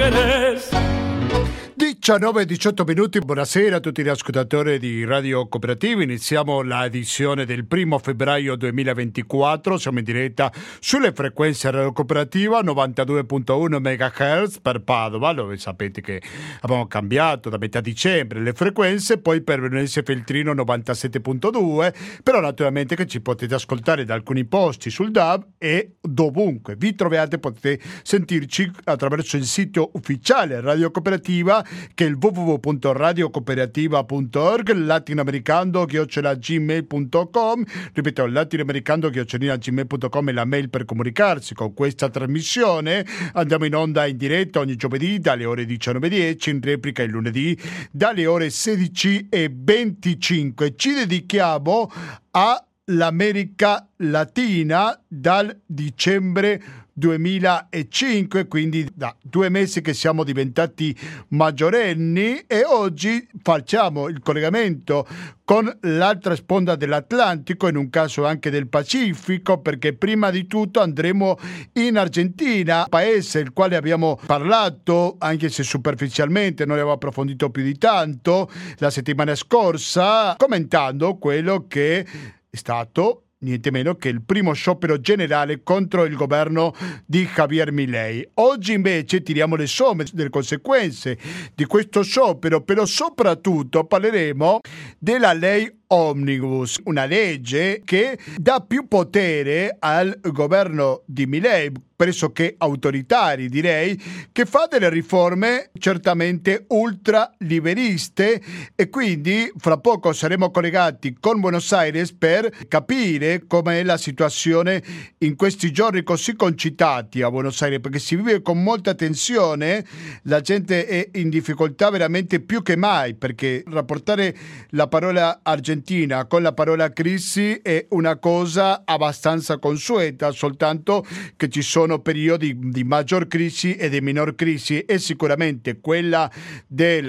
querés. 19-18 minuti, buonasera a tutti gli ascoltatori di Radio Cooperativa. Iniziamo la edizione del 1 febbraio 2024, siamo in diretta sulle frequenze Radio Cooperativa 92.1 MHz per Padova, dove sapete che abbiamo cambiato da metà dicembre le frequenze, poi per Veronese Feltrino 97.2, però naturalmente che ci potete ascoltare da alcuni posti sul DAB e dovunque vi troviate potete sentirci attraverso il sito ufficiale Radio Cooperativa, che è il www.radiocooperativa.org, latinoamericano@gmail.com, ripeto, latinoamericano@gmail.com è la mail per comunicarsi con questa trasmissione. Andiamo in onda in diretta ogni giovedì dalle ore 19:10, in replica il lunedì dalle ore 16:25. Ci dedichiamo all'America Latina dal dicembre 2005, quindi da 2 mesi che siamo diventati maggiorenni, e oggi facciamo il collegamento con l'altra sponda dell'Atlantico, in un caso anche del Pacifico, perché prima di tutto andremo in Argentina, paese il quale abbiamo parlato, anche se superficialmente, non abbiamo approfondito più di tanto la settimana scorsa, commentando quello che è stato niente meno che il primo sciopero generale contro il governo di Javier Milei. Oggi invece tiriamo le somme delle conseguenze di questo sciopero, però soprattutto parleremo della ley Omnibus, una legge che dà più potere al governo di Milei, pressoché autoritari direi, che fa delle riforme certamente ultraliberiste, e quindi fra poco saremo collegati con Buenos Aires per capire come è la situazione in questi giorni così concitati a Buenos Aires, perché si vive con molta tensione, la gente è in difficoltà veramente più che mai, perché rapportare la parola argentina con la parola crisi è una cosa abbastanza consueta, soltanto che ci sono periodi di maggior crisi e di minor crisi, e sicuramente quella del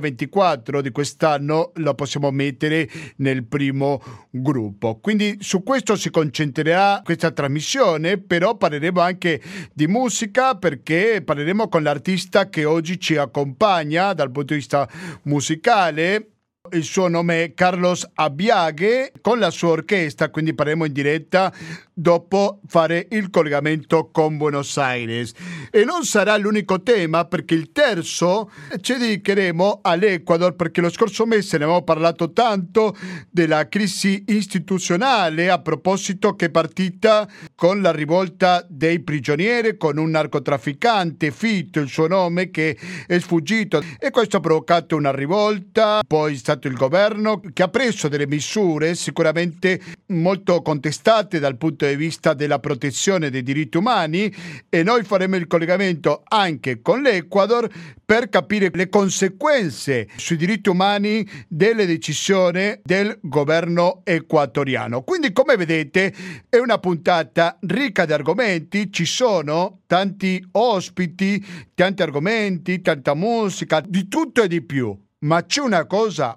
2024 di quest'anno la possiamo mettere nel primo gruppo. Quindi su questo si concentrerà questa trasmissione, però parleremo anche di musica, perché parleremo con l'artista che oggi ci accompagna dal punto di vista musicale. Il suo nome è Carlos Abiaghe, con la sua orchestra, quindi parleremo in diretta dopo fare il collegamento con Buenos Aires. E non sarà l'unico tema, perché il terzo ci dedicheremo all'Ecuador, perché lo scorso mese ne avevamo parlato tanto della crisi istituzionale, a proposito che è partita con la rivolta dei prigionieri, con un narcotrafficante, Fito il suo nome, che è sfuggito, e questo ha provocato una rivolta. Poi è stato il governo che ha preso delle misure sicuramente molto contestate dal punto di vista della protezione dei diritti umani, e noi faremo il collegamento anche con l'Ecuador per capire le conseguenze sui diritti umani delle decisioni del governo ecuatoriano. Quindi, come vedete, è una puntata ricca di argomenti, ci sono tanti ospiti, tanti argomenti, tanta musica, di tutto e di più. Ma c'è una cosa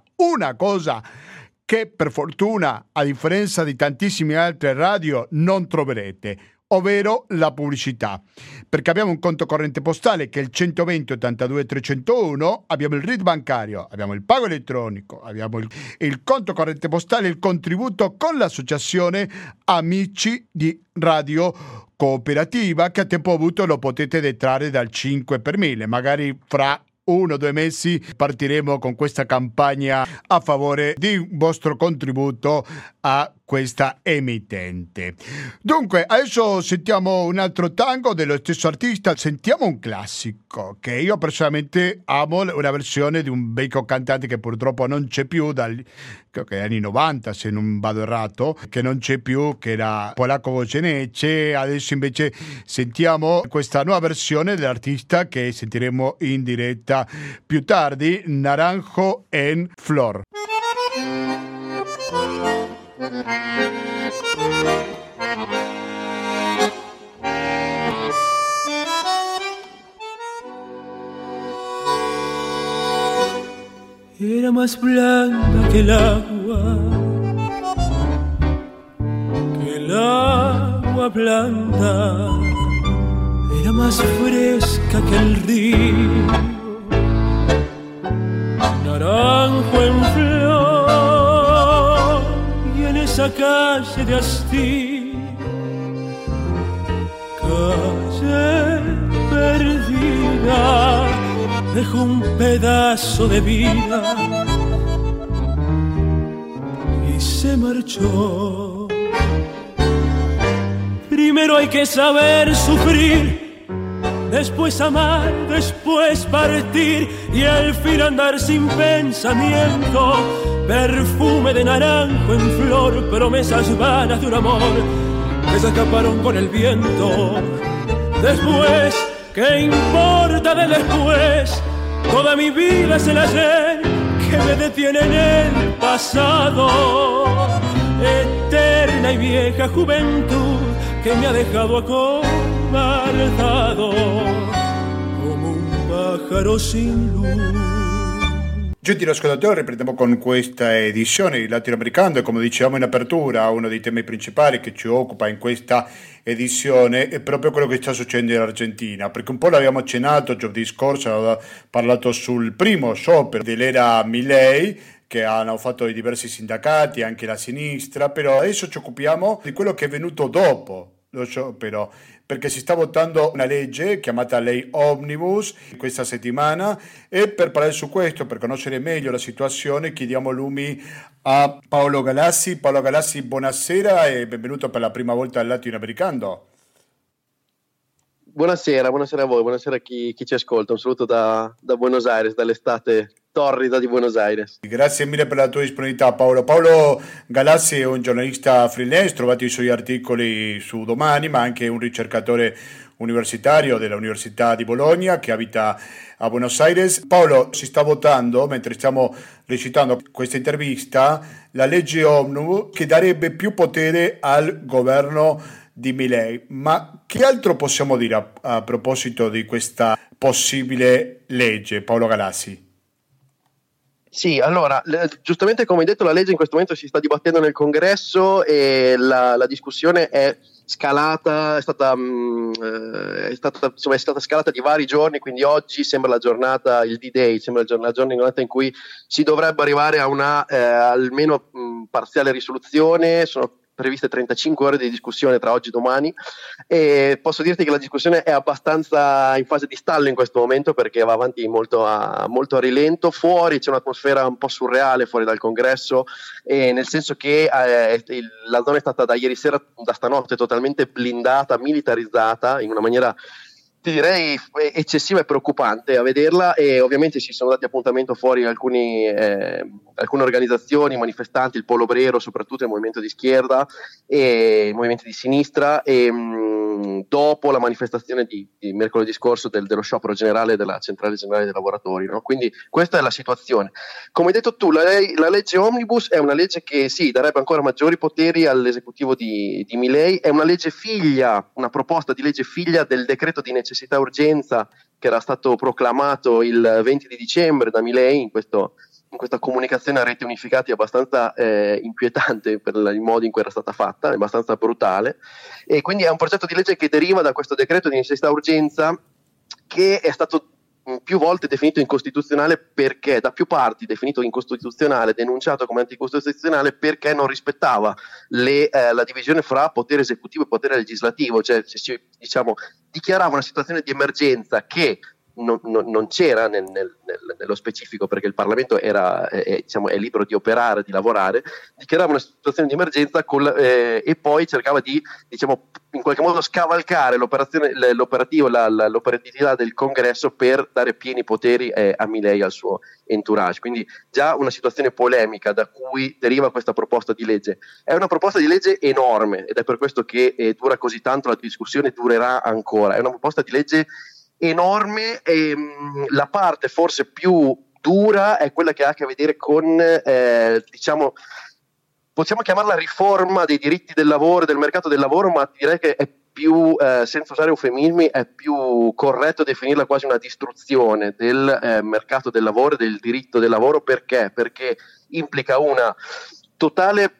che per fortuna, a differenza di tantissime altre radio, non troverete, ovvero la pubblicità. Perché abbiamo un conto corrente postale che è il 120 82 301, abbiamo il RID bancario, abbiamo il pago elettronico, abbiamo il conto corrente postale, il contributo con l'associazione Amici di Radio Cooperativa, che a tempo avuto lo potete detrarre dal 5 per 1000, magari fra 1 o 2 mesi partiremo con questa campagna a favore di un vostro contributo a questa emittente. Dunque, adesso sentiamo un altro tango dello stesso artista, sentiamo un classico che io personalmente amo, una versione di un vecchio cantante che purtroppo non c'è più dagli anni 90, se non vado errato, che non c'è più, che era Polacco Goyeneche. Adesso invece sentiamo questa nuova versione dell'artista che sentiremo in diretta più tardi, Naranjo en Flor. Era más blanca que el agua blanda. Era más fresca que el río, naranjo en flor, y en esa calle de hastío, calle perdida, dejó un pedazo de vida y se marchó. Primero hay que saber sufrir, después amar, después partir y al fin andar sin pensamiento. Perfume de naranjo en flor, promesas vanas de un amor que se escaparon con el viento. Después, ¿qué importa de después? Toda mi vida es el ayer que me detiene en el pasado. Eterna y vieja juventud che mi ha dejado acobardado come un pájaro sin luz. Gentili ascoltatori, riprendiamo con questa edizione di Latinoamericano e come dicevamo in apertura, uno dei temi principali che ci occupa in questa edizione è proprio quello che sta succedendo in Argentina, perché un po' l'abbiamo accennato giovedì scorso, aveva parlato sul primo sciopero dell'era Milei, che hanno fatto i diversi sindacati, anche la sinistra, però adesso ci occupiamo di quello che è venuto dopo lo sciopero, perché si sta votando una legge chiamata Ley Omnibus questa settimana e per parlare su questo, per conoscere meglio la situazione, chiediamo lumi a Paolo Galassi. Paolo Galassi, buonasera e benvenuto per la prima volta al Latinoamericano. Buonasera a voi, buonasera a chi ci ascolta, un saluto da Buenos Aires, dall'estate torrida di Buenos Aires. Grazie mille per la tua disponibilità, Paolo. Paolo Galassi è un giornalista freelance, trovate i suoi articoli su Domani, ma anche un ricercatore universitario dell'Università di Bologna che abita a Buenos Aires. Paolo, si sta votando, mentre stiamo recitando questa intervista, la legge Omnibus che darebbe più potere al governo di Milei. Ma che altro possiamo dire a proposito di questa possibile legge, Paolo Galassi? Sì, allora, giustamente come hai detto, la legge in questo momento si sta dibattendo nel Congresso e la discussione è scalata, è stata scalata di vari giorni, quindi oggi sembra la giornata, il D-Day, sembra la giornata in cui si dovrebbe arrivare a una almeno parziale risoluzione. Sono previste 35 ore di discussione tra oggi e domani e posso dirti che la discussione è abbastanza in fase di stallo in questo momento perché va avanti molto a rilento. Fuori c'è un'atmosfera un po' surreale fuori dal Congresso, nel senso che la zona è stata da ieri sera, da stanotte, totalmente blindata, militarizzata in una maniera, ti direi, eccessiva e preoccupante a vederla, e ovviamente ci sono dati appuntamento fuori alcune organizzazioni, manifestanti, il Polo Obrero, soprattutto il movimento di schierda e i movimenti di sinistra, e dopo la manifestazione di mercoledì scorso dello sciopero generale della Centrale Generale dei Lavoratori, no? Quindi questa è la situazione. Come hai detto tu, la legge Omnibus è una legge che sì, darebbe ancora maggiori poteri all'esecutivo di Milei, è una legge figlia, una proposta di legge figlia del decreto di necessità e urgenza che era stato proclamato il 20 di dicembre da Milei in questa comunicazione a reti unificati abbastanza inquietante per il modo in cui era stata fatta, è abbastanza brutale, e quindi è un progetto di legge che deriva da questo decreto di necessità e urgenza che è stato più volte definito incostituzionale, perché da più parti definito incostituzionale, denunciato come anticostituzionale perché non rispettava la divisione fra potere esecutivo e potere legislativo, cioè dichiarava una situazione di emergenza che non c'era nello specifico, perché il Parlamento è libero di operare, di lavorare, dichiarava una situazione di emergenza e poi cercava di in qualche modo scavalcare l'operatività del Congresso per dare pieni poteri a Milei, al suo entourage. Quindi già una situazione polemica da cui deriva questa proposta di legge. È una proposta di legge enorme ed è per questo che dura così tanto, la discussione durerà ancora. È una proposta di legge enorme e la parte forse più dura è quella che ha a che vedere con possiamo chiamarla riforma dei diritti del lavoro, del mercato del lavoro, ma direi che è più, senza usare eufemismi, è più corretto definirla quasi una distruzione del mercato del lavoro, del diritto del lavoro. Perché? Perché implica una totale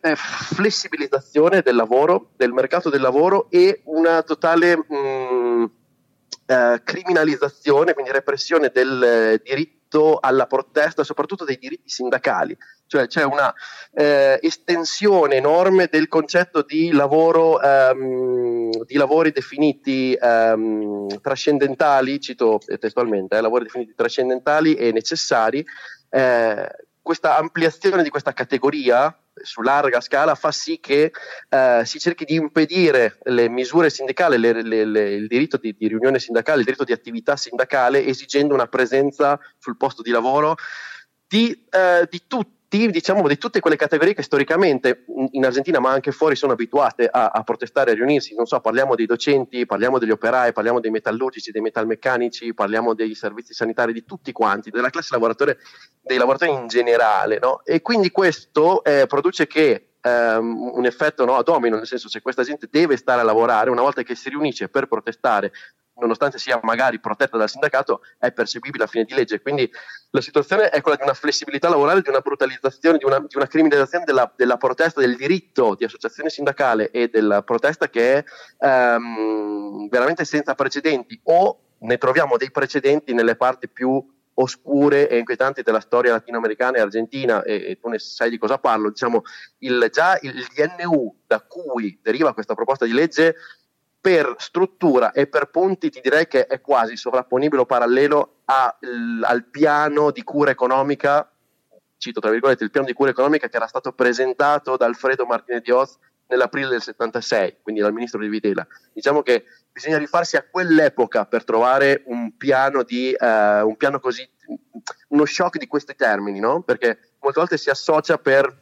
flessibilizzazione del lavoro, del mercato del lavoro, e una totale criminalizzazione, quindi repressione del diritto alla protesta, soprattutto dei diritti sindacali. Cioè c'è una estensione enorme del concetto di lavoro, di lavori definiti trascendentali, cito testualmente, lavori definiti trascendentali e necessari. Questa ampliazione di questa categoria su larga scala fa sì che si cerchi di impedire le misure sindacali, il diritto di riunione sindacale, il diritto di attività sindacale, esigendo una presenza sul posto di lavoro di tutti, diciamo, di tutte quelle categorie che storicamente in Argentina, ma anche fuori, sono abituate a protestare, a riunirsi. Non so, parliamo dei docenti, parliamo degli operai, parliamo dei metallurgici, dei metalmeccanici, parliamo dei servizi sanitari, di tutti quanti, della classe lavoratore, dei lavoratori in generale, no? E quindi questo produce che un effetto, no, a domino, nel senso, se questa gente deve stare a lavorare, una volta che si riunisce per protestare, nonostante sia magari protetta dal sindacato, è percepibile a fine di legge. Quindi la situazione è quella di una flessibilità lavorale, di una brutalizzazione, di una criminalizzazione della protesta, del diritto di associazione sindacale e della protesta, che è veramente senza precedenti, o ne troviamo dei precedenti nelle parti più oscure e inquietanti della storia latinoamericana e argentina, e tu ne sai di cosa parlo. Diciamo, il DNU da cui deriva questa proposta di legge, per struttura e per punti ti direi che è quasi sovrapponibile o parallelo al piano di cura economica, cito tra virgolette, il piano di cura economica che era stato presentato da Alfredo Martínez de Hoz nell'aprile del 76, quindi dal ministro di Videla. Diciamo che bisogna rifarsi a quell'epoca per trovare un piano così, uno shock di questi termini, no? Perché molte volte si associa per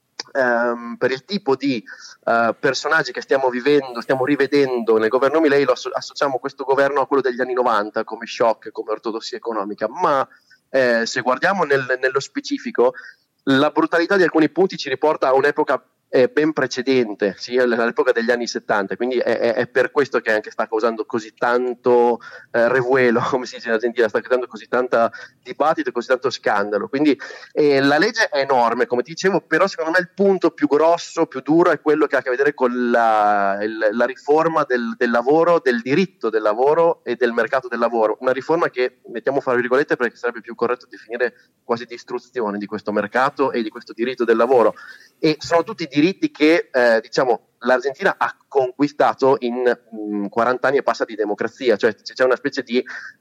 il tipo di personaggi che stiamo rivedendo nel governo Milei, associamo questo governo a quello degli anni 90 come shock, come ortodossia economica, ma se guardiamo nello specifico, la brutalità di alcuni punti ci riporta a un'epoca ben precedente, sì, all'epoca degli anni 70, quindi è per questo che anche sta causando così tanto revuelo, come si dice in Argentina, sta causando così tanta dibattito e così tanto scandalo. Quindi la legge è enorme, come ti dicevo, però secondo me il punto più grosso, più duro, è quello che ha a che vedere con la riforma del lavoro, del diritto del lavoro e del mercato del lavoro. Una riforma che, mettiamo fra virgolette perché sarebbe più corretto definire quasi distruzione di questo mercato e di questo diritto del lavoro. E sono tutti diritti che diciamo l'Argentina ha conquistato in 40 anni e passa di democrazia, cioè c'è una specie di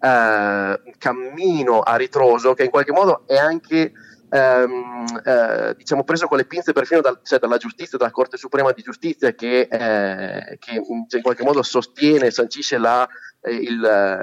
cammino a ritroso che in qualche modo è anche diciamo preso con le pinze perfino dalla giustizia, dalla Corte Suprema di Giustizia, che in qualche modo sostiene, sancisce il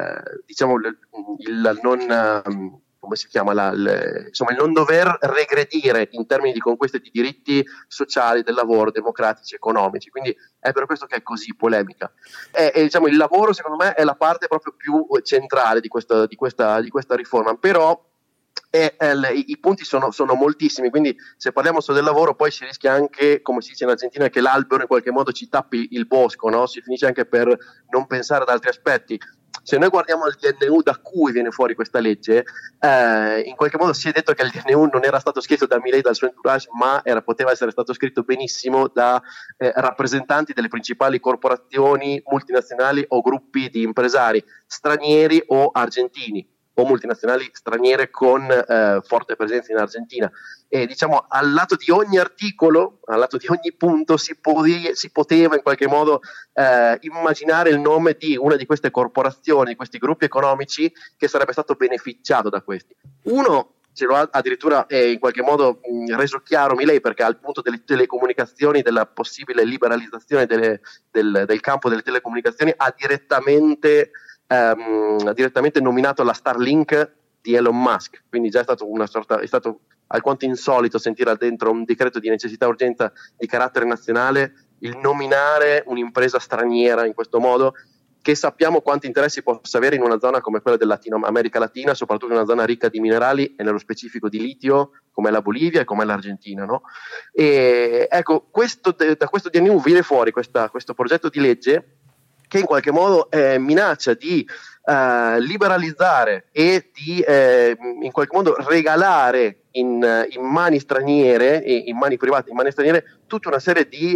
non come si chiama, insomma, il non dover regredire in termini di conquiste di diritti sociali, del lavoro, democratici, economici. Quindi è per questo che è così polemica. Diciamo, il lavoro, secondo me, è la parte proprio più centrale di questa riforma, però i punti sono moltissimi, quindi se parliamo solo del lavoro poi si rischia anche, come si dice in Argentina, che l'albero in qualche modo ci tappi il bosco, no? Si finisce anche per non pensare ad altri aspetti. Se noi guardiamo il DNU da cui viene fuori questa legge, in qualche modo si è detto che il DNU non era stato scritto da Milei, dal suo entourage, ma poteva essere stato scritto benissimo da rappresentanti delle principali corporazioni multinazionali o gruppi di impresari stranieri o argentini, o multinazionali straniere con forte presenza in Argentina. E diciamo, al lato di ogni articolo, al lato di ogni punto si poteva in qualche modo immaginare il nome di una di queste corporazioni, di questi gruppi economici che sarebbe stato beneficiato da questi. Uno ce lo ha addirittura in qualche modo reso chiaro Milei, perché al punto delle telecomunicazioni, della possibile liberalizzazione del campo delle telecomunicazioni, ha direttamente nominato la Starlink di Elon Musk, quindi già è stato alquanto insolito sentire dentro un decreto di necessità e urgenza di carattere nazionale il nominare un'impresa straniera in questo modo, che sappiamo quanti interessi possa avere in una zona come quella dell'America Latina, soprattutto in una zona ricca di minerali e nello specifico di litio, come la Bolivia e come l'Argentina, no? E ecco, da questo DNU viene fuori questo progetto di legge che in qualche modo minaccia di liberalizzare e di in qualche modo regalare in mani straniere, in mani private, in mani straniere, tutta una serie di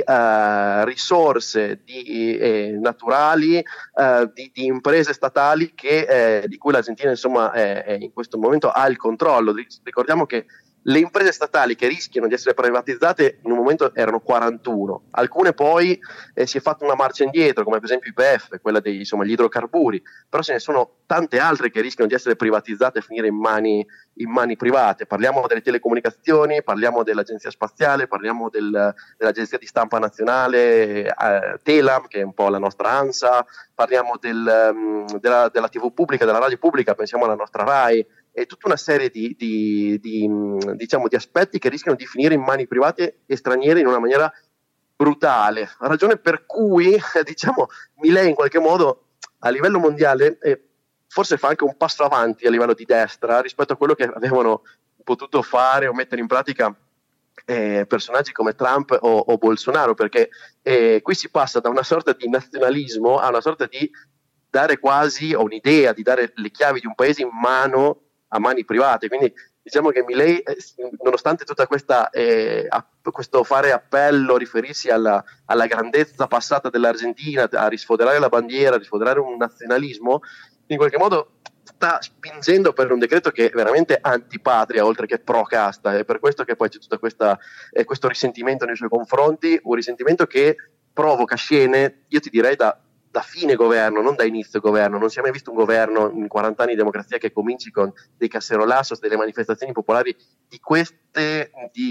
risorse naturali, di imprese statali di cui l'Argentina insomma in questo momento ha il controllo. Ricordiamo che le imprese statali che rischiano di essere privatizzate in un momento erano 41, alcune poi si è fatta una marcia indietro, come per esempio YPF, quella degli idrocarburi, però ce ne sono tante altre che rischiano di essere privatizzate e finire in mani private. Parliamo delle telecomunicazioni, parliamo dell'agenzia spaziale, parliamo dell'agenzia di stampa nazionale Telam, che è un po' la nostra ANSA, parliamo della TV pubblica, della radio pubblica, pensiamo alla nostra RAI, e tutta una serie di aspetti che rischiano di finire in mani private e straniere in una maniera brutale. Ragione per cui Milei in qualche modo a livello mondiale forse fa anche un passo avanti a livello di destra rispetto a quello che avevano potuto fare o mettere in pratica personaggi come Trump o Bolsonaro, perché qui si passa da una sorta di nazionalismo a una sorta di dare quasi, o un'idea di dare le chiavi di un paese a mani private. Quindi diciamo che Milei, nonostante tutta questa questo fare appello, riferirsi alla grandezza passata dell'Argentina, a risfoderare la bandiera, a risfoderare un nazionalismo, in qualche modo sta spingendo per un decreto che è veramente antipatria oltre che pro casta. È per questo che poi c'è tutto questo risentimento nei suoi confronti, un risentimento che provoca scene, io ti direi da fine governo, non da inizio governo. Non si è mai visto un governo in 40 anni di democrazia che cominci con dei cacerolassos, delle manifestazioni popolari di queste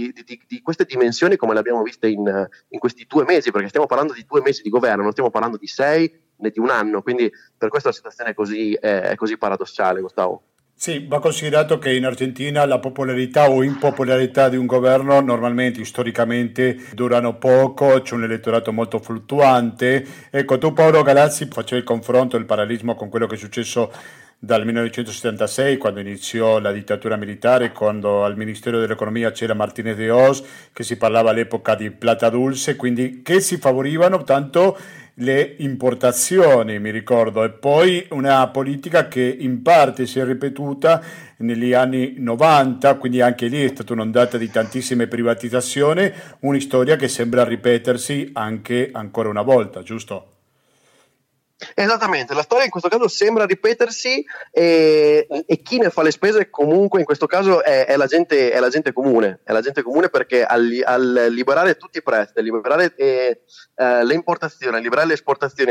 dimensioni come le abbiamo viste in questi 2 mesi, perché stiamo parlando di 2 mesi di governo, non stiamo parlando di 6 né di un anno, quindi per questo la situazione è così paradossale, Gustavo. Sì, va considerato che in Argentina la popolarità o impopolarità di un governo normalmente, storicamente, durano poco, c'è un elettorato molto fluttuante. Ecco, tu Paolo Galazzi facevi il confronto, il parallelismo con quello che è successo dal 1976, quando iniziò la dittatura militare, quando al Ministero dell'Economia c'era Martínez de Hoz, che si parlava all'epoca di plata dulce, quindi che si favorivano tanto le importazioni, mi ricordo, e poi una politica che in parte si è ripetuta negli anni 90, quindi anche lì è stata un'ondata di tantissime privatizzazioni, una storia che sembra ripetersi anche ancora una volta, giusto? Esattamente, la storia in questo caso sembra ripetersi e chi ne fa le spese comunque in questo caso è la gente comune, perché al liberare tutti i prezzi, a liberare le importazioni, a liberare le esportazioni,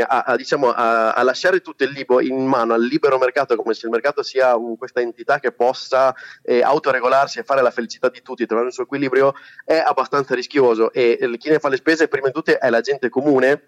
a lasciare tutto il libro in mano al libero mercato, come se il mercato sia questa entità che possa autoregolarsi e fare la felicità di tutti, trovare il suo equilibrio, è abbastanza rischioso, e chi ne fa le spese prima di tutto è la gente comune,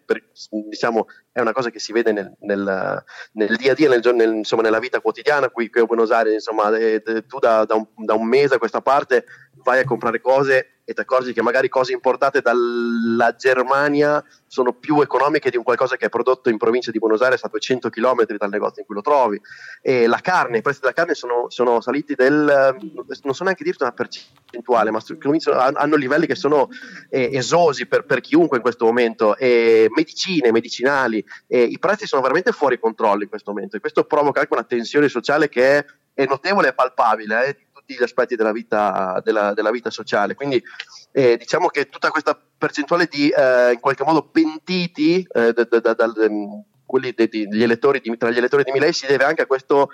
è una cosa che si vede nel dia a dia, nella vita quotidiana qui a Buenos Aires. Tu da un mese a questa parte vai a comprare cose e ti accorgi che magari cose importate dalla Germania sono più economiche di un qualcosa che è prodotto in provincia di Buenos Aires a 200 km dal negozio in cui lo trovi. E i prezzi della carne sono saliti non so neanche dirti una percentuale, ma hanno livelli che sono esosi per chiunque in questo momento. Medicinali, i prezzi sono veramente fuori controllo in questo momento, e questo provoca anche una tensione sociale che è notevole e palpabile di tutti gli aspetti della vita sociale. Quindi diciamo che tutta questa percentuale di in qualche modo pentiti quelli degli elettori tra gli elettori di Milei si deve anche a questo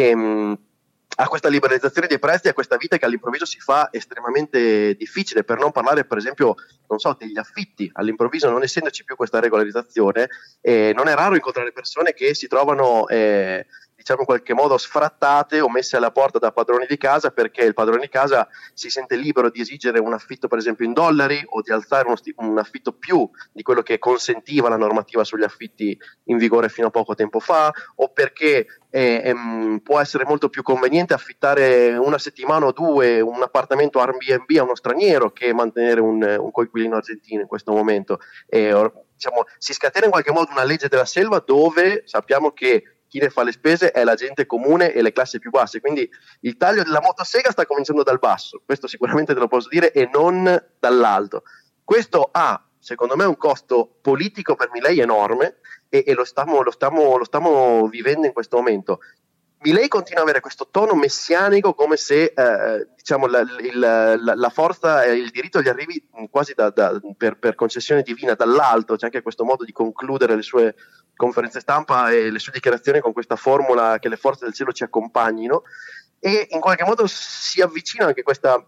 a questa liberalizzazione dei prezzi, a questa vita che all'improvviso si fa estremamente difficile, per non parlare per esempio degli affitti. All'improvviso, non essendoci più questa regolarizzazione, non è raro incontrare persone che si trovano in qualche modo sfrattate o messe alla porta da padroni di casa, perché il padrone di casa si sente libero di esigere un affitto per esempio in dollari, o di alzare un affitto più di quello che consentiva la normativa sugli affitti in vigore fino a poco tempo fa, o perché può essere molto più conveniente affittare una settimana o 2 un appartamento Airbnb a uno straniero che mantenere un coinquilino argentino in questo momento. Si scatena in qualche modo una legge della selva, dove sappiamo che chi ne fa le spese è la gente comune e le classi più basse. Quindi il taglio della motosega sta cominciando dal basso, questo sicuramente te lo posso dire, e non dall'alto. Questo ha secondo me, un costo politico per Milei enorme, e lo stiamo vivendo in questo momento. Milei continua ad avere questo tono messianico, come se diciamo la forza e il diritto gli arrivi quasi per concessione divina dall'alto. C'è anche questo modo di concludere le sue conferenze stampa e le sue dichiarazioni con questa formula che le forze del cielo ci accompagnino, e in qualche modo si avvicina anche questa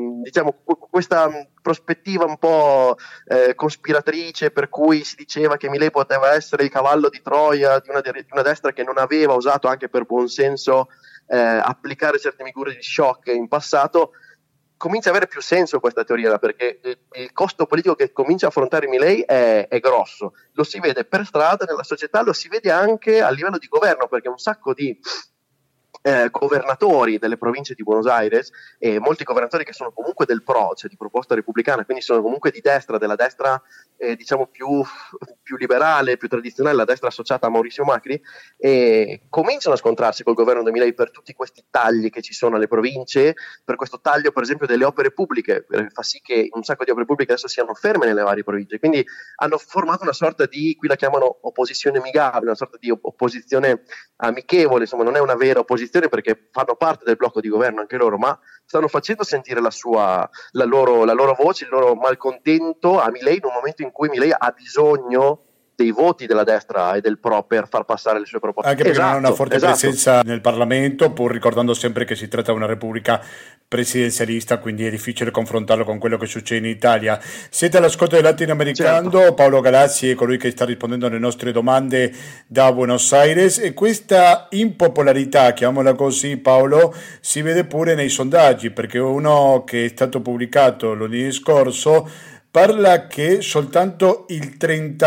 prospettiva un po' cospiratrice, per cui si diceva che Milei poteva essere il cavallo di Troia di una destra che non aveva usato anche per buon senso applicare certe misure di shock in passato. Comincia ad avere più senso questa teoria, perché il costo politico che comincia a affrontare Milei è grosso. Lo si vede per strada, nella società, lo si vede anche a livello di governo, perché un sacco di governatori delle province di Buenos Aires, e molti governatori che sono comunque del PRO, cioè di Proposta Repubblicana, quindi sono comunque di destra, della destra diciamo più liberale, più tradizionale, la destra associata a Mauricio Macri, cominciano a scontrarsi col governo di Milei per tutti questi tagli che ci sono alle province, per questo taglio per esempio delle opere pubbliche, fa sì che un sacco di opere pubbliche adesso siano ferme nelle varie province, quindi hanno formato una sorta di, qui la chiamano opposizione amigabile, una sorta di opposizione amichevole, insomma non è una vera opposizione perché fanno parte del blocco di governo anche loro, ma stanno facendo sentire la loro voce, il loro malcontento a Milei, in un momento in cui Milei ha bisogno dei voti della destra e del PRO per far passare le sue proposte. Anche perché non ha una forte presenza nel Parlamento, pur ricordando sempre che si tratta di una repubblica presidenzialista, quindi è difficile confrontarlo con quello che succede in Italia. Siete all'ascolto del Latinoamericano, certo. Paolo Galazzi è colui che sta rispondendo alle nostre domande da Buenos Aires, e questa impopolarità, chiamiamola così Paolo, si vede pure nei sondaggi, perché uno che è stato pubblicato lunedì scorso parla che soltanto il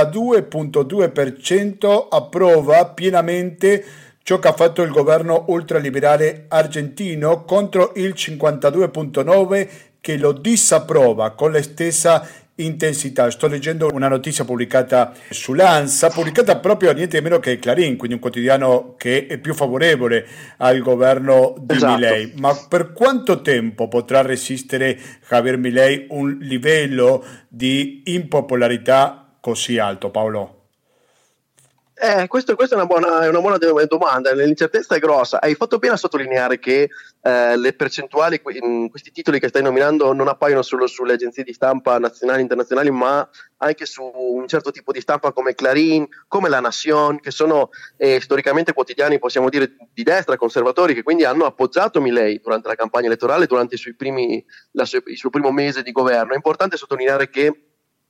32,2% approva pienamente ciò che ha fatto il governo ultraliberale argentino, contro il 52,9% che lo disapprova con la stessa intensità. Sto leggendo una notizia pubblicata sull'ANSA, pubblicata proprio a niente meno che Clarín, quindi un quotidiano che è più favorevole al governo di Milei. Ma per quanto tempo potrà resistere Javier Milei un livello di impopolarità così alto, Paolo? Questa è una buona domanda. L'incertezza è grossa. Hai fatto bene a sottolineare che le percentuali in questi titoli che stai nominando non appaiono solo sulle agenzie di stampa nazionali e internazionali, ma anche su un certo tipo di stampa come Clarín, come La Nación, che sono storicamente quotidiani, possiamo dire, di destra, conservatori, che quindi hanno appoggiato Milei durante la campagna elettorale, durante il suo primo mese di governo. È importante sottolineare che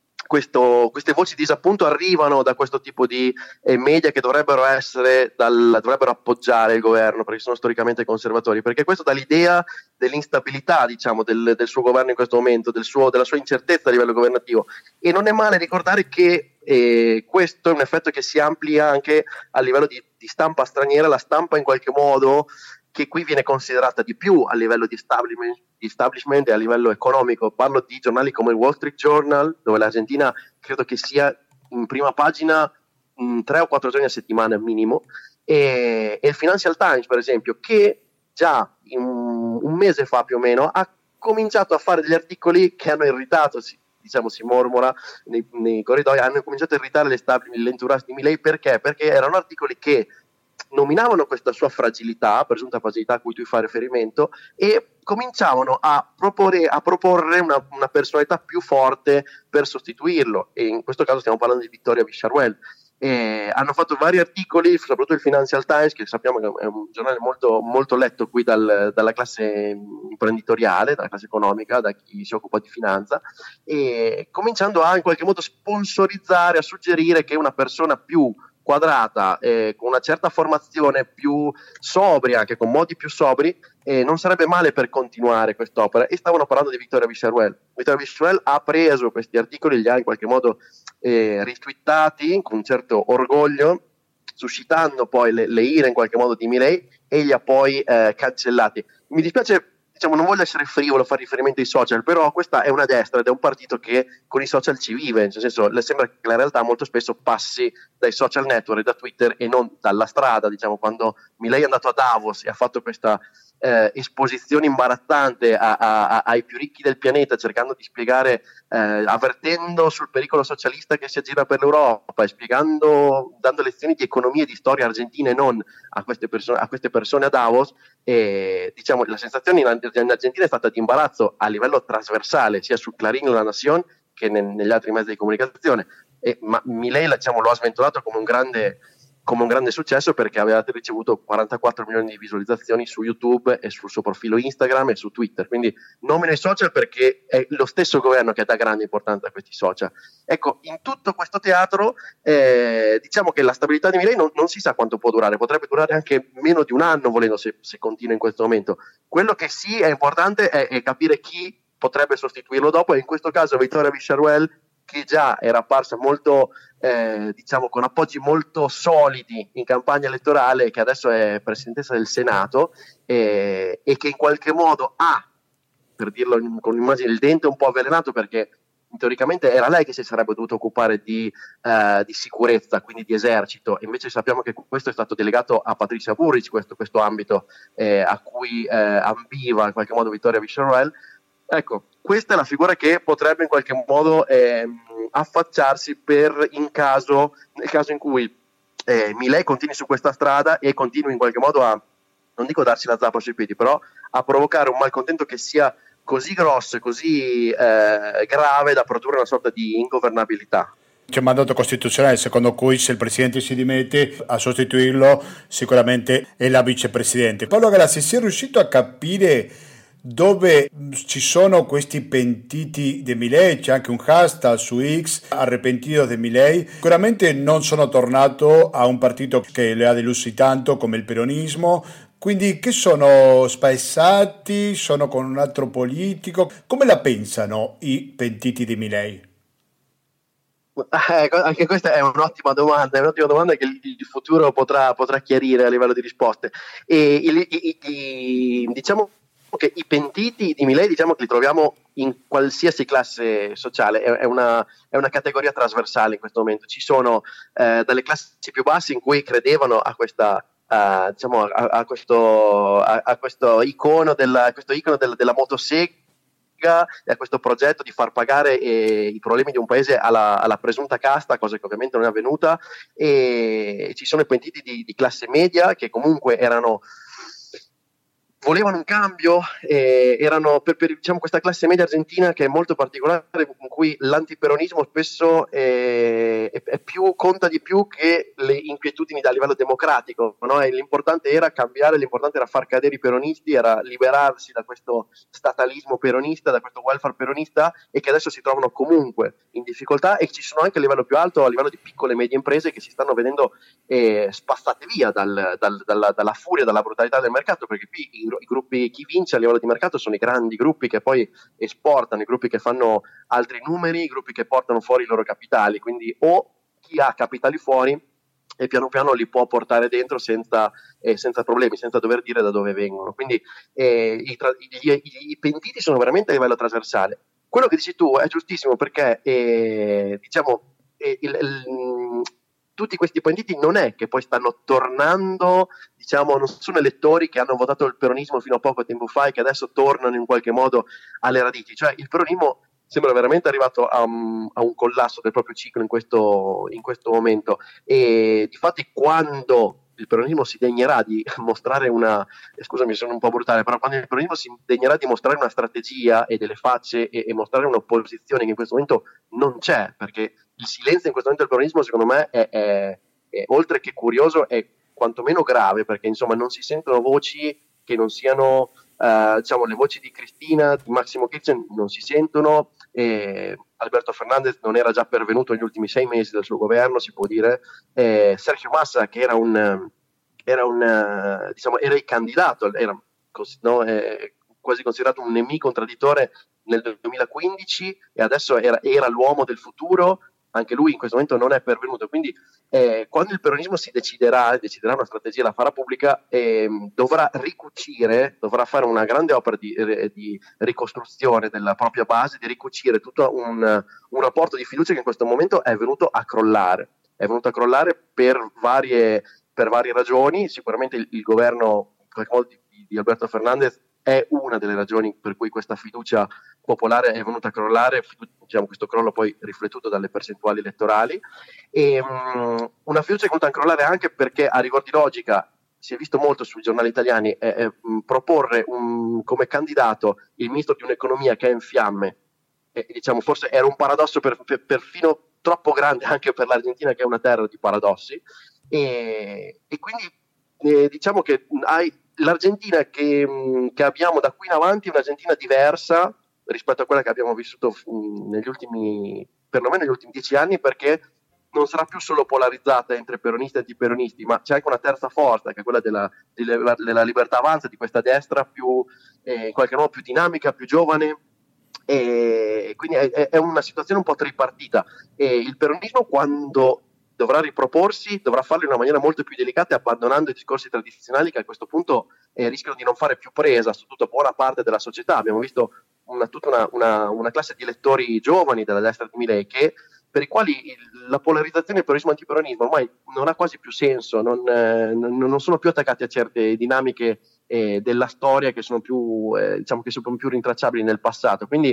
queste voci di disappunto arrivano da questo tipo di media che dovrebbero appoggiare il governo, perché sono storicamente conservatori, perché questo dà l'idea dell'instabilità, diciamo, del suo governo in questo momento, della sua incertezza a livello governativo. E non è male ricordare che questo è un effetto che si amplia anche a livello di stampa straniera, la stampa in qualche modo che qui viene considerata di più a livello di establishment e a livello economico. Parlo di giornali come il Wall Street Journal, dove l'Argentina credo che sia in prima pagina 3 o 4 giorni a settimana minimo, e il Financial Times, per esempio, che già un mese fa più o meno ha cominciato a fare degli articoli che hanno irritato, si mormora nei corridoi, hanno cominciato a irritare l'entourage di Milei. Perché? Perché erano articoli che nominavano questa sua fragilità, presunta fragilità a cui tu fai riferimento, e cominciavano a proporre una personalità più forte per sostituirlo, e in questo caso stiamo parlando di Victoria Villarruel. Hanno fatto vari articoli, soprattutto il Financial Times, che sappiamo che è un giornale molto, molto letto qui dalla classe imprenditoriale, dalla classe economica, da chi si occupa di finanza, e cominciando a in qualche modo sponsorizzare, a suggerire che una persona più quadrata, con una certa formazione, più sobria, anche con modi più sobri, non sarebbe male per continuare quest'opera. E stavano parlando di Victoria Villarruel. Victoria Villarruel ha preso questi articoli, li ha in qualche modo ritwittati con un certo orgoglio, suscitando poi le ire in qualche modo di Milei, e li ha poi cancellati. Mi dispiace, diciamo, non voglio essere frivolo, fare riferimento ai social, però questa è una destra ed è un partito che con i social ci vive, nel senso, le sembra che la realtà molto spesso passi dai social network e da Twitter e non dalla strada. Diciamo, quando Milei è andato a Davos e ha fatto questa esposizione imbarazzante ai più ricchi del pianeta, cercando di spiegare, avvertendo sul pericolo socialista che si aggira per l'Europa e dando lezioni di economia e di storia argentina e non a queste persone a Davos. Diciamo, la sensazione in Argentina è stata di imbarazzo a livello trasversale, sia su Clarín e La Nación che negli altri mezzi di comunicazione. Ma Milei, diciamo, lo ha sventolato come un grande successo, perché aveva ricevuto 44 milioni di visualizzazioni su YouTube e sul suo profilo Instagram e su Twitter. Quindi nomina i social perché è lo stesso governo che dà grande importanza a questi social. Ecco, in tutto questo teatro diciamo che la stabilità di Milei non si sa quanto può durare, potrebbe durare anche meno di un anno volendo, se continua in questo momento. Quello che sì è importante è capire chi potrebbe sostituirlo dopo, e in questo caso Victoria Villarruel, che già era apparsa molto, diciamo, con appoggi molto solidi in campagna elettorale, che adesso è presidentessa del Senato, e che in qualche modo ha, per dirlo con un'immagine, il dente un po' avvelenato, perché teoricamente era lei che si sarebbe dovuta occupare di sicurezza, quindi di esercito. Invece sappiamo che questo è stato delegato a Patricia Burrich, questo ambito a cui ambiva in qualche modo Victoria Villarruel. Ecco, questa è la figura che potrebbe in qualche modo affacciarsi nel caso in cui Milei continui su questa strada e continui in qualche modo a, non dico darsi la zappa sui piedi, però a provocare un malcontento che sia così grosso e così grave da produrre una sorta di ingovernabilità. C'è un mandato costituzionale secondo cui se il presidente si dimette, a sostituirlo sicuramente è la vicepresidente. Paolo Galassi, si è riuscito a capire dove ci sono questi pentiti di Milei? C'è anche un hashtag su X, arrepentido di Milei. Sicuramente non sono tornato a un partito che le ha delusi tanto come il peronismo, quindi che sono spaesati, sono con un altro politico. Come la pensano i pentiti di Milei? Anche questa è un'ottima domanda che il futuro potrà chiarire a livello di risposte. Diciamo che i pentiti di Milei, diciamo che li troviamo in qualsiasi classe sociale, è una categoria trasversale in questo momento. Ci sono dalle classi più basse in cui credevano a questa diciamo a questo icono della motosega e a questo progetto di far pagare i problemi di un paese alla presunta casta, cosa che ovviamente non è avvenuta, e ci sono i pentiti di classe media che comunque volevano un cambio, erano per diciamo, questa classe media argentina che è molto particolare, in cui l'antiperonismo spesso conta di più che le inquietudini a livello democratico, no? E l'importante era cambiare, l'importante era far cadere i peronisti, era liberarsi da questo statalismo peronista, da questo welfare peronista, e che adesso si trovano comunque in difficoltà, e ci sono anche a livello più alto, a livello di piccole e medie imprese, che si stanno vedendo spazzate via dalla furia, dalla brutalità del mercato, perché qui i gruppi, chi vince a livello di mercato sono i grandi gruppi che poi esportano, i gruppi che fanno altri numeri, i gruppi che portano fuori i loro capitali, quindi o chi ha capitali fuori e piano piano li può portare dentro senza problemi, senza dover dire da dove vengono. Quindi i pentiti sono veramente a livello trasversale. Quello che dici tu è giustissimo, perché diciamo tutti questi pentiti non è che poi stanno tornando, diciamo, non sono elettori che hanno votato il peronismo fino a poco tempo fa e che adesso tornano in qualche modo alle radici. Cioè il peronismo sembra veramente arrivato a un collasso del proprio ciclo in questo momento, e difatti quando il peronismo si degnerà di mostrare scusami, sono un po' brutale, però quando il peronismo si degnerà di mostrare una strategia e delle facce e mostrare un'opposizione che in questo momento non c'è, perché il silenzio in questo momento del peronismo secondo me è oltre che curioso, è quantomeno grave, perché insomma non si sentono voci che non siano diciamo le voci di Cristina, di Máximo Kirchner non si sentono, Alberto Fernández non era già pervenuto negli ultimi 6 mesi del suo governo, si può dire, Sergio Massa, che era il candidato, era quasi considerato un nemico, un traditore nel 2015, e adesso era l'uomo del futuro. Anche lui in questo momento non è pervenuto, quindi quando il peronismo si deciderà una strategia, la farà pubblica, dovrà dovrà fare una grande opera di ricostruzione della propria base, di ricucire tutto un rapporto di fiducia che in questo momento è venuto a crollare per varie ragioni. Sicuramente il governo qualche modo di Alberto Fernandez è una delle ragioni per cui questa fiducia popolare è venuta a crollare, diciamo, questo crollo poi riflettuto dalle percentuali elettorali, e una fiducia è venuta a crollare anche perché a rigor di logica si è visto molto sui giornali italiani proporre come candidato il ministro di un'economia che è in fiamme, e, diciamo, forse era un paradosso perfino troppo grande anche per l'Argentina, che è una terra di paradossi, e quindi diciamo che l'Argentina che abbiamo da qui in avanti è un'Argentina diversa rispetto a quella che abbiamo vissuto perlomeno negli ultimi 10 anni, perché non sarà più solo polarizzata entre peronisti e antiperonisti, ma c'è anche una terza forza, che è quella della Libertà Avanza, di questa destra più in qualche modo più dinamica, più giovane, e quindi è una situazione un po' tripartita, e il peronismo, quando dovrà riproporsi, dovrà farlo in una maniera molto più delicata, abbandonando i discorsi tradizionali che a questo punto rischiano di non fare più presa su tutta buona parte della società. Abbiamo visto tutta una classe di elettori giovani della destra di Milei per i quali la polarizzazione peronismo-antiperonismo ormai non ha quasi più senso, non sono più attaccati a certe dinamiche della storia che sono più, diciamo, che sono più rintracciabili nel passato. Quindi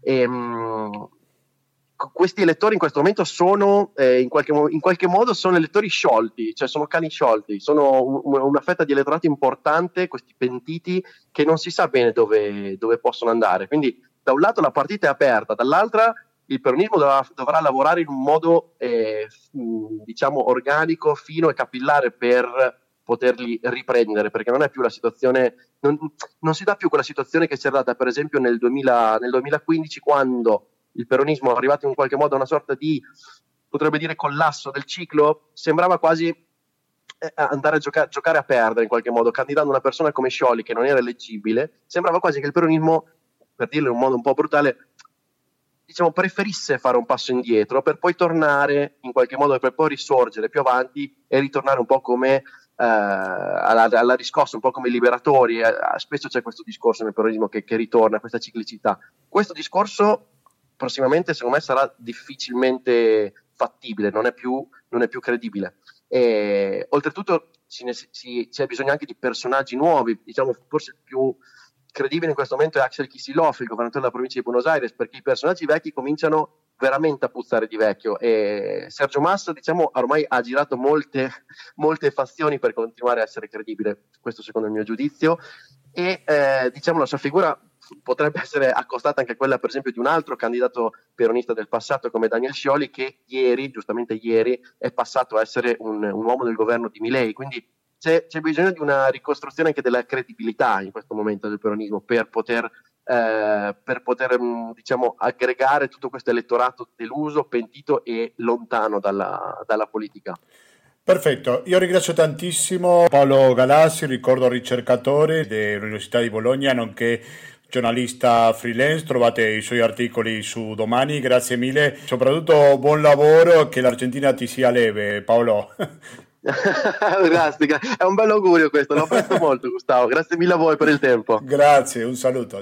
questi elettori in questo momento sono in qualche modo sono elettori sciolti, cioè sono cani sciolti, sono una fetta di elettorato importante, questi pentiti, che non si sa bene dove possono andare. Quindi da un lato la partita è aperta, dall'altra il peronismo dovrà lavorare in un modo diciamo organico, fino e capillare per poterli riprendere, perché non è più la situazione, non si dà più quella situazione che si è data per esempio nel 2015, quando il peronismo è arrivato in qualche modo a una sorta di, potrebbe dire, collasso del ciclo. Sembrava quasi andare a giocare a perdere in qualche modo, candidando una persona come Scioli che non era eleggibile. Sembrava quasi che il peronismo, per dirlo in un modo un po' brutale, diciamo, preferisse fare un passo indietro per poi tornare in qualche modo, per poi risorgere più avanti e ritornare un po' come alla riscossa, un po' come i liberatori. Spesso c'è questo discorso nel peronismo che ritorna, questa ciclicità. Questo discorso prossimamente, secondo me, sarà difficilmente fattibile, non è più credibile. E, oltretutto c'è bisogno anche di personaggi nuovi. Diciamo, forse il più credibile in questo momento è Axel Kicillof, il governatore della provincia di Buenos Aires, perché i personaggi vecchi cominciano veramente a puzzare di vecchio, e Sergio Massa, diciamo, ormai ha girato molte fazioni per continuare a essere credibile, questo secondo il mio giudizio, e diciamo la sua figura potrebbe essere accostata anche a quella, per esempio, di un altro candidato peronista del passato come Daniel Scioli, che giustamente ieri, è passato a essere un uomo del governo di Milei. Quindi c'è bisogno di una ricostruzione anche della credibilità in questo momento del peronismo per poter diciamo, aggregare tutto questo elettorato deluso, pentito e lontano dalla politica. Perfetto, io ringrazio tantissimo Paolo Galassi, ricordo ricercatore dell'Università di Bologna, nonché giornalista freelance. Trovate i suoi articoli su Domani. Grazie mille, soprattutto buon lavoro, che l'Argentina ti sia leve, Paolo. Grazie, è un bel augurio questo, lo apprezzo molto, Gustavo. Grazie mille a voi per il tempo. Grazie, un saluto.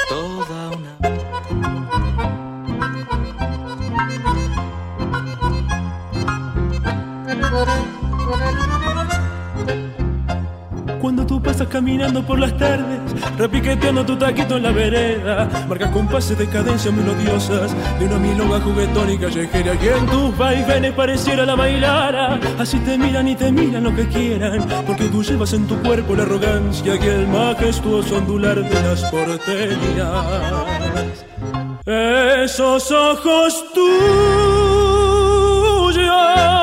Cuando tú pasas caminando por las tardes, repiqueteando tu taquito en la vereda, marcas compases de cadencias melodiosas de una milonga juguetona y callejera, y en tus vaivenes pareciera la bailara. Así te miran y te miran lo que quieran, porque tú llevas en tu cuerpo la arrogancia y el majestuoso ondular de las porteñas. Esos ojos tuyos.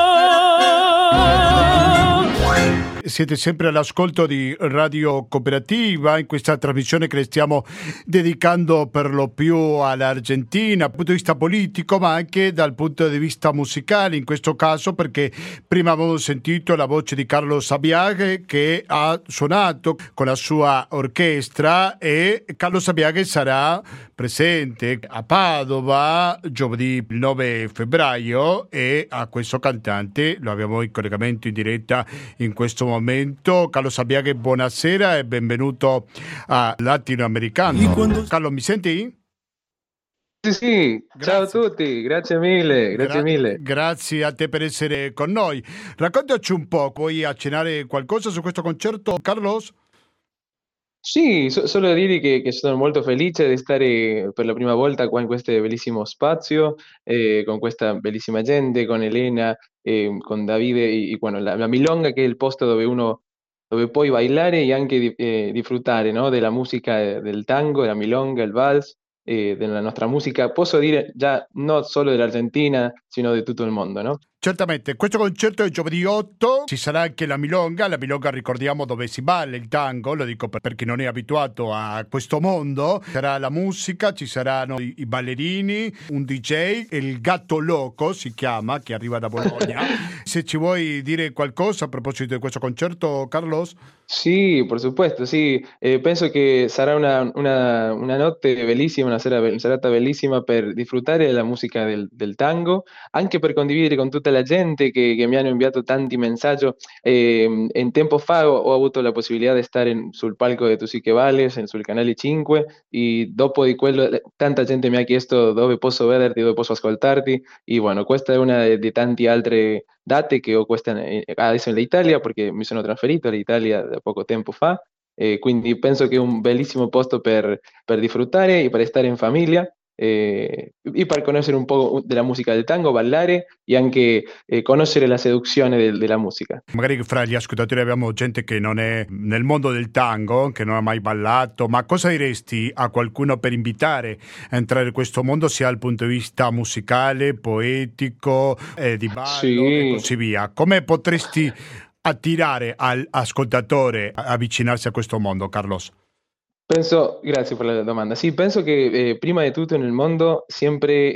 Siete sempre all'ascolto di Radio Cooperativa, in questa trasmissione che le stiamo dedicando per lo più all'Argentina, dal punto di vista politico, ma anche dal punto di vista musicale, in questo caso perché prima abbiamo sentito la voce di Carlos Sabiague, che ha suonato con la sua orchestra, e Carlos Sabiague sarà presente a Padova giovedì 9 febbraio, e a questo cantante lo abbiamo in collegamento in diretta in questo momento. Carlos Sabiague, buonasera e benvenuto a Latinoamericano. Carlos, mi senti? Sì, ciao a tutti, grazie mille, mille. Grazie a te per essere con noi. Raccontaci un po', puoi accennare qualcosa su questo concerto, Carlos? Sì, solo dire che sono molto felice di stare per la prima volta qua in questo bellissimo spazio, con questa bellissima gente, con Elena, con Davide e bueno, la Milonga che è il posto dove puoi bailare e anche disfruttare, no? Della musica del tango, della milonga, il vals, della nostra musica, posso dire già non solo dell'Argentina, sino di tutto il mondo, no? Certamente, questo concerto è giovedì 8, ci sarà anche la milonga ricordiamo dove si balla il tango, lo dico per chi non è abituato a questo mondo, ci sarà la musica, ci saranno i ballerini, un DJ, il Gatto Loco si chiama, che arriva da Bologna. Se ci vuoi dire qualcosa a proposito di questo concerto, Carlos? Sì, por supuesto, sì. Penso che sarà una notte bellissima, una serata bellissima per disfruttare della musica del tango, anche per condividere con tutta la gente che mi hanno inviato tanti messaggi. In tempo fa ho avuto la possibilità di stare sul palco di Tu sì che vales, sul canale 5, e dopo di quello tanta gente mi ha chiesto dove posso vederti, dove posso ascoltarti, e bueno, questa è una di tante altre date che ho questa adesso in Italia perché mi sono trasferito all'Italia da poco tempo fa, e quindi penso che è un bellissimo posto per disfruttare e per stare in famiglia, e per conoscere un po' della musica del tango, ballare e anche conoscere la seduzione della musica. Magari fra gli ascoltatori abbiamo gente che non è nel mondo del tango, che non ha mai ballato, ma cosa diresti a qualcuno per invitare a entrare in questo mondo sia dal punto di vista musicale, poetico, di ballo e così via? Come potresti attirare all'ascoltatore a avvicinarsi a questo mondo, Carlos? Grazie per la domanda. Sì, penso che prima di tutto nel mondo sempre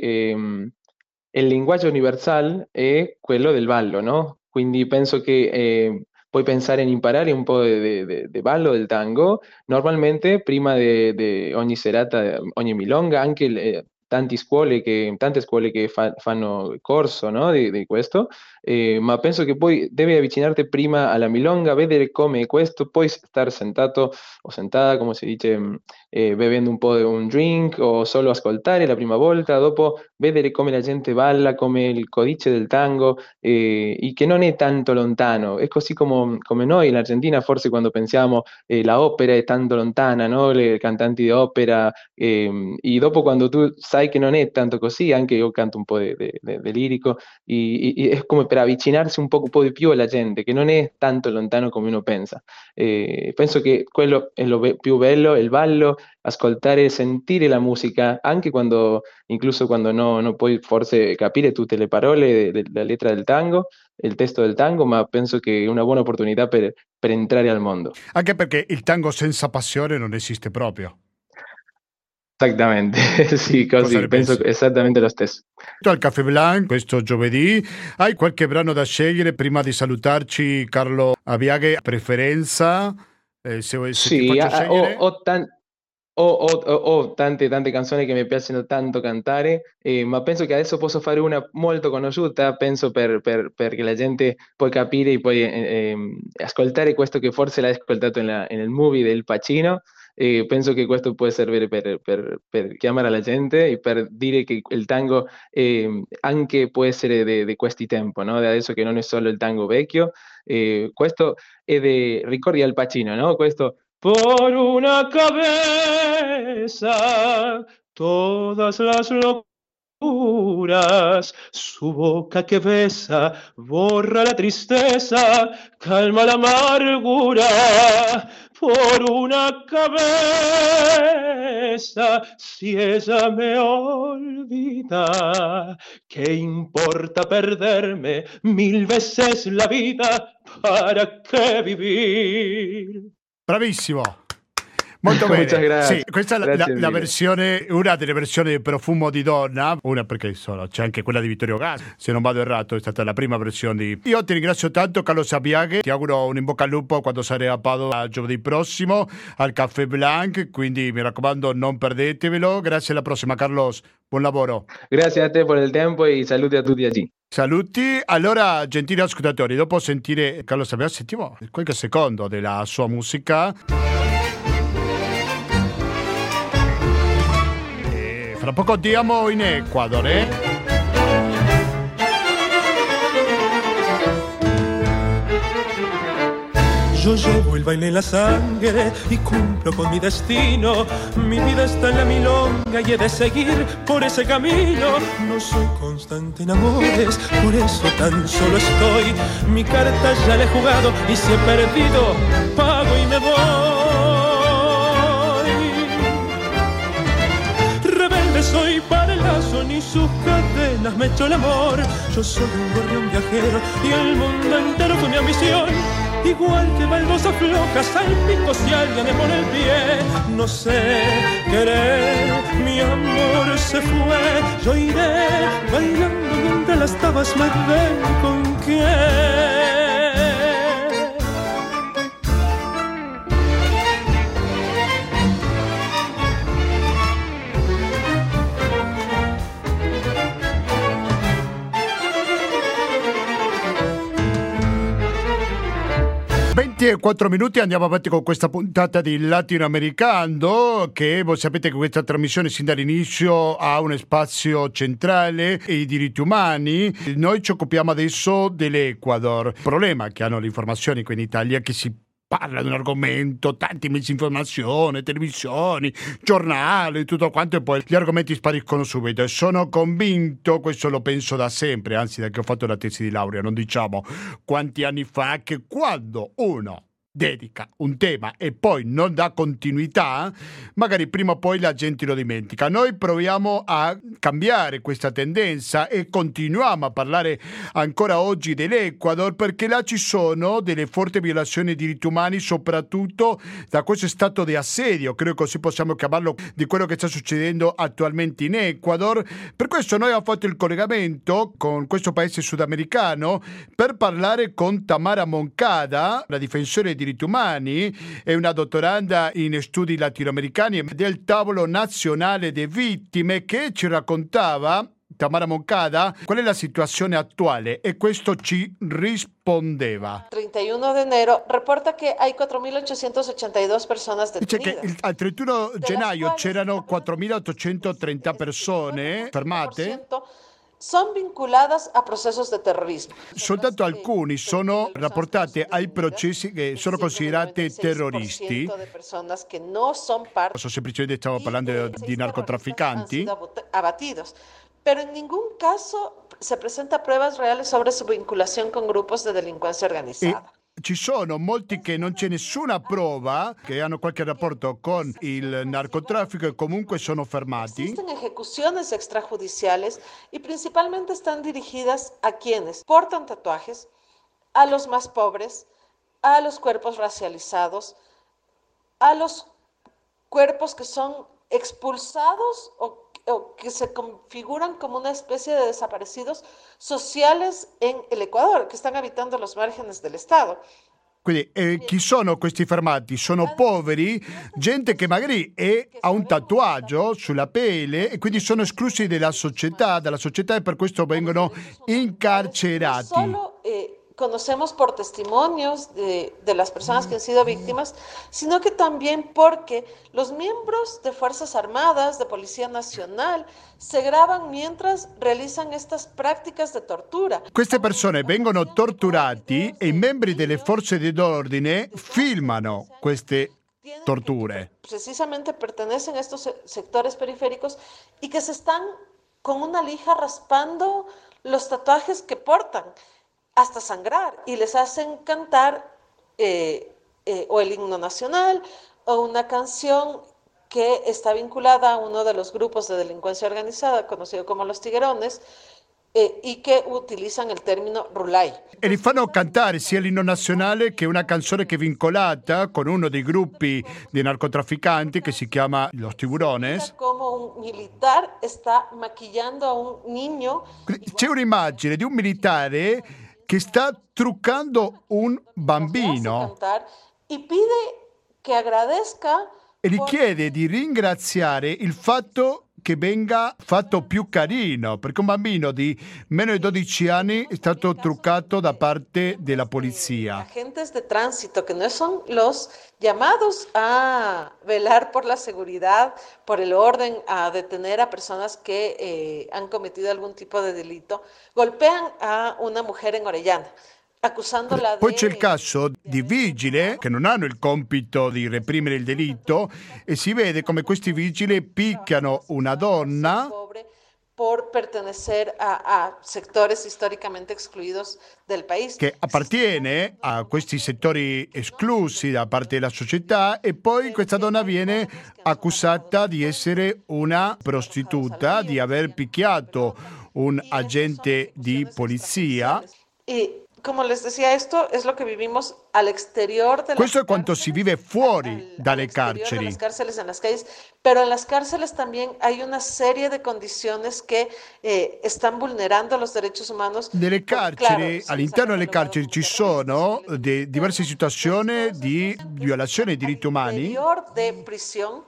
il linguaggio universal è quello del ballo, no? Quindi penso che puoi pensare in imparare un po' di ballo del tango. Normalmente prima di ogni serata, ogni milonga, anche tante scuole che fanno corso, no? Di questo, ma penso che poi devi avvicinarti prima alla milonga, vedere come è questo, poi star sentato o sentada, come si dice, bevendo un po' di un drink o solo ascoltare la prima volta, dopo vedere come la gente balla, come il codice del tango, e che non è tanto lontano, è così come noi in Argentina, forse quando pensiamo la opera è tanto lontana, no? Le cantanti di opera, e dopo quando tu sai che non è tanto così, anche io canto un po' di lirico, e è come per avvicinarsi un po' di più alla gente, che non è tanto lontano come uno pensa. Penso che quello è lo più bello, il ballo, ascoltare e sentire la musica, anche quando, incluso quando non puoi forse capire tutte le parole della lettera del tango, il testo del tango, ma penso che è una buona opportunità per entrare al mondo. Anche perché il tango senza passione non esiste proprio. Esattamente, sì, così, penso esattamente lo stesso. Al Café Blanc questo giovedì, hai qualche brano da scegliere prima di salutarci, Carlo Abiaghe, preferenza? Se sì, ti faccio scegliere? Ho tante canzoni che mi piacciono tanto cantare, ma penso che adesso posso fare una molto conosciuta, penso perché la gente può capire e poi ascoltare questo che forse l'hai ascoltato nel movie del Pacino. Penso che questo può servire per chiamare la gente e per dire che il tango anche può essere di questi tempi, no? De adesso che non è solo il tango vecchio. Questo è ricordi al Pacino, no? Questo por una cabeza todas las locuras, su boca que besa borra la tristeza, calma la amargura. Por una cabeza, si ella me olvida, ¿qué importa perderme 1000 veces la vida? ¿Para qué vivir? Bravissimo! Molto bene. Grazie. Sì, questa è la versione, una delle versioni di Profumo di Donna, una perché c'è anche quella di Vittorio Gas, se non vado errato, è stata la prima versione. Io ti ringrazio tanto, Carlo Abiaghe, ti auguro un in bocca al lupo quando sarai a Padova giovedì prossimo al Café Blanc, quindi mi raccomando non perdetevelo. Grazie, alla prossima, Carlos, buon lavoro. Grazie a te per il tempo e saluti a tutti oggi. Saluti. Allora, gentili ascoltatori, dopo sentire Carlo Abiaghe, sentiamo qualche secondo della sua musica. Fra poco andiamo in Ecuador, Yo llevo el baile en la sangre y cumplo con mi destino. Mi vida está en la milonga y he de seguir por ese camino. No soy constante en amores, por eso tan solo estoy. Mi carta ya la he jugado y si he perdido, pago y me voy. Rebelde soy para el lazo, ni sus cadenas me echó el amor. Yo soy un gorrión viajero y el mundo entero fue mi ambición. Igual que baldosas flojas al pico si alguien me pone el pie. No sé querer, mi amor se fue. Yo iré bailando mientras las tabas me ven con qué. E 4 minuti, andiamo avanti con questa puntata di Latinoamericano, che voi sapete che questa trasmissione sin dall'inizio ha un spazio centrale e i diritti umani. Noi ci occupiamo adesso dell'Ecuador. Il problema che hanno le informazioni qui in Italia è che si parla di un argomento, tanti mezzi di informazione, televisioni, giornali, tutto quanto, e poi gli argomenti spariscono subito. E sono convinto, questo lo penso da sempre, anzi da che ho fatto la tesi di laurea, non diciamo quanti anni fa, che quando uno dedica un tema e poi non dà continuità, magari prima o poi la gente lo dimentica. Noi proviamo a cambiare questa tendenza e continuiamo a parlare ancora oggi dell'Ecuador, perché là ci sono delle forti violazioni dei diritti umani, soprattutto da questo stato di assedio, credo così possiamo chiamarlo, di quello che sta succedendo attualmente in Ecuador. Per questo noi abbiamo fatto il collegamento con questo paese sudamericano per parlare con Tamara Moncada, la difensore dei diritti umani, è una dottoranda in studi latinoamericani del tavolo nazionale delle vittime, che ci raccontava, Tamara Moncada, qual è la situazione attuale, e questo ci rispondeva. 31 de enero reporta che hai 4.882 persone Dice detenidas. che al 31 gennaio c'erano 4.830 persone fermate. Sono vinculadas a processos di terrorismo. Soltanto alcuni sono rapportate ai processi che sono considerate terroristi. Semplicemente stiamo parlando di narcotrafficanti. Abatidos. Pero en ningún caso se presenta pruebas reales sobre su vinculación con grupos de delincuencia organizada. Ci sono molti che non c'è nessuna prova che hanno qualche rapporto con il narcotraffico e comunque sono fermati. Existen ejecuciones extrajudiciales y principalmente están dirigidas a quienes portan tatuajes, a los más pobres, a los cuerpos racializados, a los cuerpos que son expulsados o que se configuran como una especie de desaparecidos sociales en el Ecuador, que están habitando los márgenes del Estado. Quindi chi sono questi fermati? Sono poveri, gente che magari ha un tatuaggio sulla pelle e quindi sono esclusi dalla società e per questo vengono incarcerati. Solo conocemos por testimonios de las personas que han sido víctimas, sino que también porque los miembros de Fuerzas Armadas, de Policía Nacional, se graban mientras realizan estas prácticas de tortura. Queste persone vengono torturati e i membri delle forze dell'ordine filmano queste torture. Precisamente pertenecen a estos sectores periféricos y que se están con una lija raspando los tatuajes que portan hasta sangrar, y les hacen cantar o el himno nacional o una canción que está vinculada a uno de los grupos de delincuencia organizada, conocido como los Tiguerones, y che utilizzano il termine rulai. E li fanno cantare sia l'inno nazionale che una canzone che è vincolata con uno dei gruppi di narcotrafficanti che si chiama Los Tiburones. Come un militare sta maquillando a un niño. C'è un'immagine di un militare che sta truccando un bambino e pide che agradezca e gli chiede di ringraziare il fatto che venga fatto più carino, perché un bambino di meno di 12 anni è stato truccato da parte della polizia. Agentes de tránsito que no son los llamados a velar por la seguridad, por el orden, a detener a personas que han cometido algún tipo de delito, golpean a una mujer en Orellana. accusandola Poi c'è il caso di vigili che non hanno il compito di reprimere il delitto e si vede come questi vigili picchiano una donna por pertenecer a sectores históricamente excluidos del país. Che appartiene a questi settori esclusi da parte della società e poi questa donna viene accusata di essere una prostituta, di aver picchiato un agente di polizia. Y como les decía, esto es lo que vivimos al exterior de Questo è quanto si vive fuori dalle carceri. En las cárceles, en las calles, pero en las cárceles también hay una serie de condiciones que están vulnerando los derechos humanos. Nelle carceri, all'interno delle carceri ci sono diverse situazioni di violazione dei diritti umani. De prisión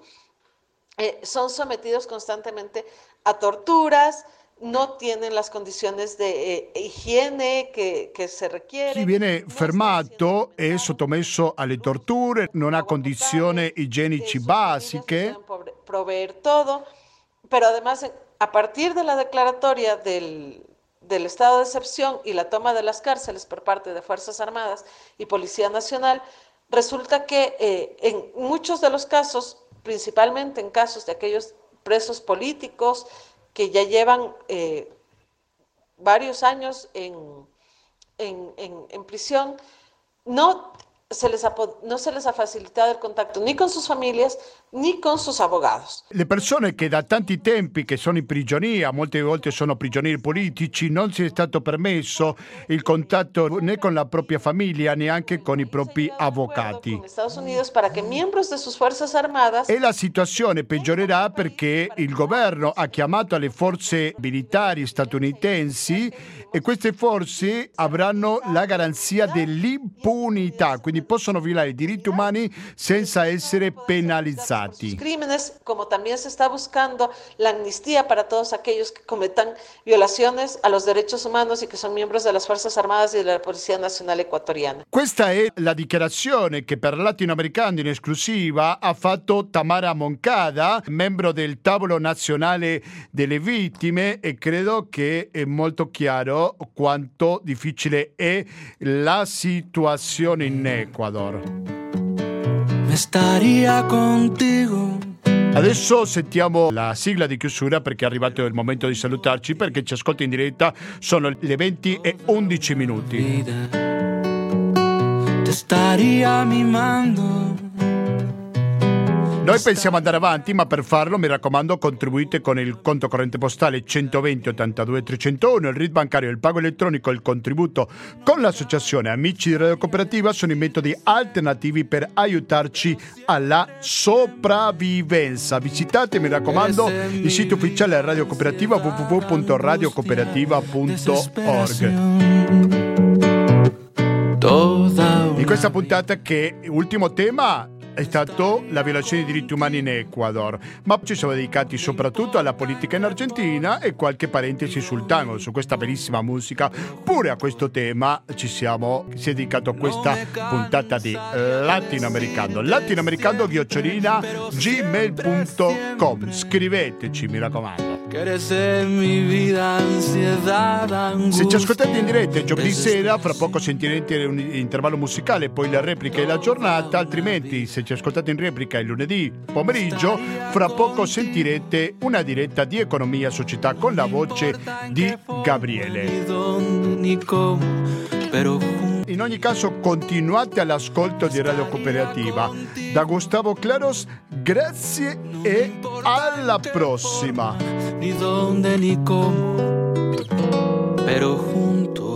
son sometidos constantemente a torturas, no tienen las condiciones de higiene que se requieren. Chi viene fermato è sottomesso alle torture, non ha condizioni igienici basiche. Proveer todo, pero además a partir de la declaratoria del estado de excepción y la toma de las cárceles por parte de Fuerzas Armadas y Policía Nacional, resulta que en muchos de los casos, principalmente en casos de aquellos presos políticos que ya llevan varios años en prisión, no se les ha facilitato il contatto né con sus familias né con sus abogados. Le persone che da tanti tempi che sono in prigionia, molte volte sono prigionieri politici, non si è stato permesso il contatto né con la propria famiglia, neanche con i propri avvocati. Con Estados Unidos para que miembros de sus fuerzas armadas. E la situazione peggiorerà perché il governo ha chiamato alle forze militari statunitensi e queste forze avranno la garanzia dell'impunità, quindi possono violare i diritti umani senza essere penalizzati. Crímenes, como también se está buscando la amnistía para todos aquellos que cometan violaciones a los derechos humanos y que son miembros de las Fuerzas Armadas y de la Policía Nacional Ecuatoriana. Questa è la dichiarazione che per Latinoamericano in esclusiva ha fatto Tamara Moncada, membro del tavolo nazionale delle vittime, e credo che è molto chiaro quanto difficile è la situazione in Ecuador. Estaría contigo. Adesso sentiamo la sigla di chiusura perché è arrivato il momento di salutarci, perché ci ascolti in diretta, sono le 20:11. Te estaría mimando. Noi pensiamo andare avanti, ma per farlo mi raccomando contribuite con il conto corrente postale 120 82 301, il RID bancario, il pago elettronico, il contributo con l'associazione Amici di Radio Cooperativa sono i metodi alternativi per aiutarci alla sopravvivenza. Visitate, mi raccomando, il sito ufficiale Radio Cooperativa www.radiocooperativa.org. In questa puntata, che ultimo tema è stato la violazione dei diritti umani in Ecuador, ma ci siamo dedicati soprattutto alla politica in Argentina e qualche parentesi sul tango, su questa bellissima musica. Pure a questo tema si è dedicato questa puntata di latinoamericano@gmail.com. Scriveteci, mi raccomando. Se ci ascoltate in diretta giovedì sera, fra poco sentirete un intervallo musicale, poi la replica e la giornata, altrimenti se ci ascoltate in replica il lunedì pomeriggio, fra poco sentirete una diretta di economia e società con la voce di Gabriele. In ogni caso continuate all'ascolto di Radio Cooperativa. Da Gustavo Claros, grazie e alla prossima. Ni dónde ni cómo, pero juntos